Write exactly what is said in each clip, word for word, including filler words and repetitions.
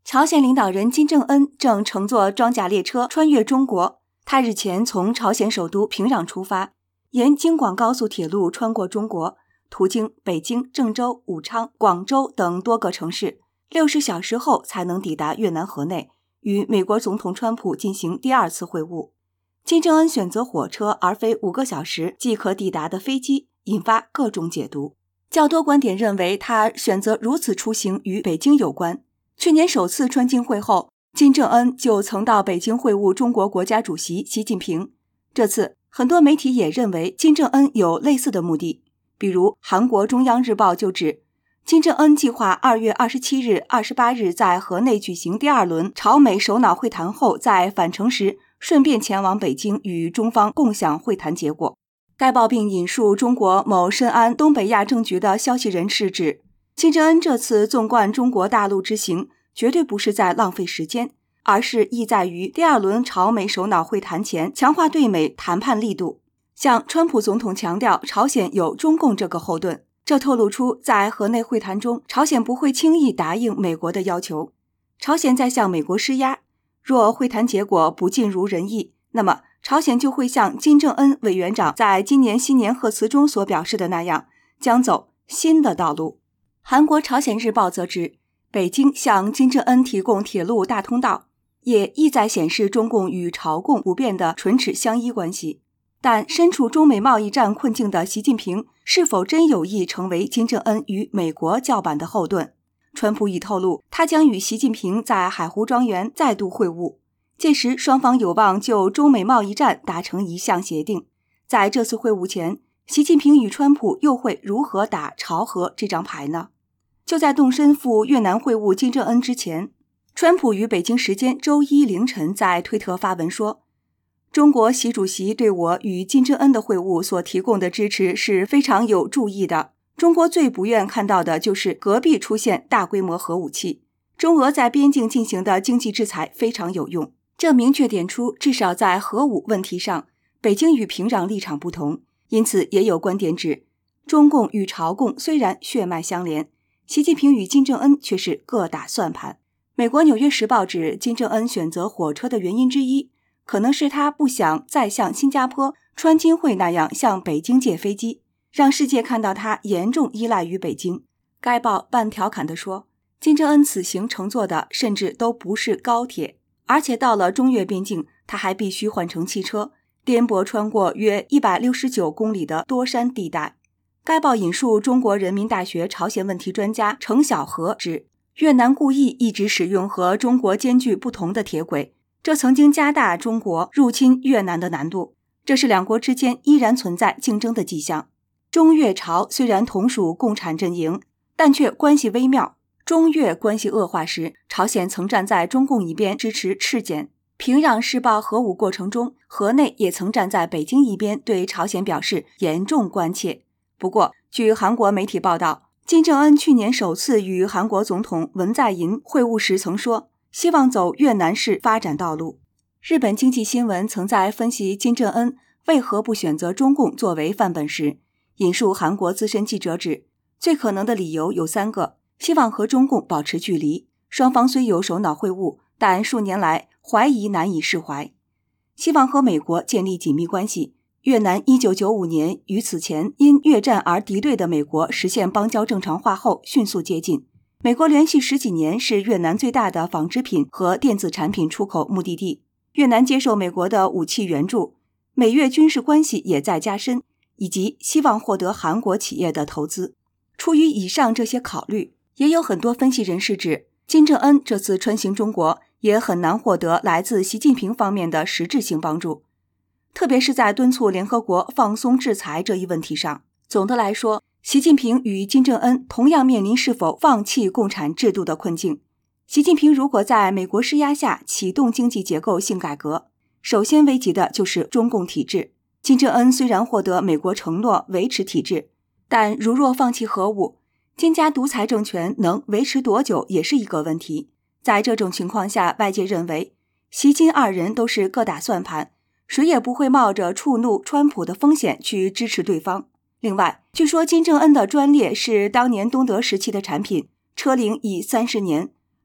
朝鲜领导人金正恩正乘坐装甲列车穿越中国，他日前从朝鲜首都平壤出发，沿京广高速铁路穿过中国，途经北京、郑州、武昌、广州等多个城市，六十小时后才能抵达越南河内，与美国总统川普进行第二次会晤。金正恩选择火车而非五个小时即可抵达的飞机，引发各种解读。较多观点认为他选择如此出行与北京有关。去年首次川金会后，金正恩就曾到北京会晤中国国家主席习近平。这次很多媒体也认为金正恩有类似的目的，比如韩国中央日报就指，金正恩计划二月二十七日、二十八日在河内举行第二轮朝美首脑会谈后，在返程时顺便前往北京与中方共享会谈结果。该报并引述中国某深谙东北亚政局的消息人士指，金正恩这次纵贯中国大陆之行绝对不是在浪费时间，而是意在于第二轮朝美首脑会谈前强化对美谈判力度，向川普总统强调朝鲜有中共这个后盾。这透露出在河内会谈中，朝鲜不会轻易答应美国的要求，朝鲜在向美国施压，若会谈结果不尽如人意，那么朝鲜就会像金正恩委员长在今年新年贺词中所表示的那样，将走新的道路。韩国朝鲜日报则指，北京向金正恩提供铁路大通道，也意在显示中共与朝共不变的唇齿相依关系。但身处中美贸易战困境的习近平是否真有意成为金正恩与美国叫板的后盾？川普已透露，他将与习近平在海湖庄园再度会晤，届时双方有望就中美贸易战达成一项协定。在这次会晤前，习近平与川普又会如何打朝核这张牌呢？就在动身赴越南会晤金正恩之前，川普于北京时间周一凌晨在推特发文说，中国习主席对我与金正恩的会晤所提供的支持是非常有注意的。中国最不愿看到的就是隔壁出现大规模核武器。中俄在边境进行的经济制裁非常有用。这明确点出，至少在核武问题上，北京与平壤立场不同。因此也有观点指，中共与朝共虽然血脉相连，习近平与金正恩却是各打算盘。美国《纽约时报》指，金正恩选择火车的原因之一，可能是他不想再像新加坡川金会那样向北京借飞机，让世界看到他严重依赖于北京。该报半调侃地说，金正恩此行乘坐的甚至都不是高铁，而且到了中越边境，他还必须换乘汽车，颠簸穿过约一百六十九公里的多山地带。该报引述中国人民大学朝鲜问题专家程晓禾指，越南故意一直使用和中国间距不同的铁轨，这曾经加大中国入侵越南的难度，这是两国之间依然存在竞争的迹象。中越朝虽然同属共产阵营，但却关系微妙。中越关系恶化时，朝鲜曾站在中共一边支持赤柬。平壤试爆核武过程中，河内也曾站在北京一边，对朝鲜表示严重关切。不过，据韩国媒体报道，金正恩去年首次与韩国总统文在寅会晤时曾说，希望走越南式发展道路。日本经济新闻曾在分析金正恩为何不选择中共作为范本时，引述韩国资深记者指，最可能的理由有三个：希望和中共保持距离，双方虽有首脑会晤，但数年来怀疑难以释怀；希望和美国建立紧密关系。越南一九九五年与此前因越战而敌对的美国实现邦交正常化后迅速接近。美国连续十几年是越南最大的纺织品和电子产品出口目的地。越南接受美国的武器援助，美越军事关系也在加深，以及希望获得韩国企业的投资。出于以上这些考虑，也有很多分析人士指，金正恩这次穿行中国也很难获得来自习近平方面的实质性帮助，特别是在敦促联合国放松制裁这一问题上。总的来说，习近平与金正恩同样面临是否放弃共产制度的困境。习近平如果在美国施压下启动经济结构性改革，首先危及的就是中共体制。金正恩虽然获得美国承诺维持体制，但如若放弃核武，金家独裁政权能维持多久也是一个问题。在这种情况下，外界认为习金二人都是各打算盘，谁也不会冒着触怒川普的风险去支持对方。另外，据说金正恩的专列是当年东德时期的产品，车龄已三十年，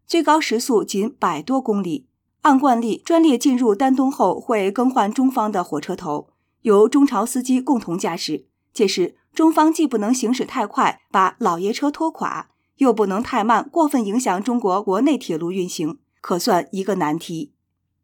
最高时速仅百多公里。按惯例，专列进入丹东后会更换中方的火车头，由中朝司机共同驾驶。届时，中方既不能行驶太快，把老爷车拖垮，又不能太慢，过分影响中国国内铁路运行，可算一个难题。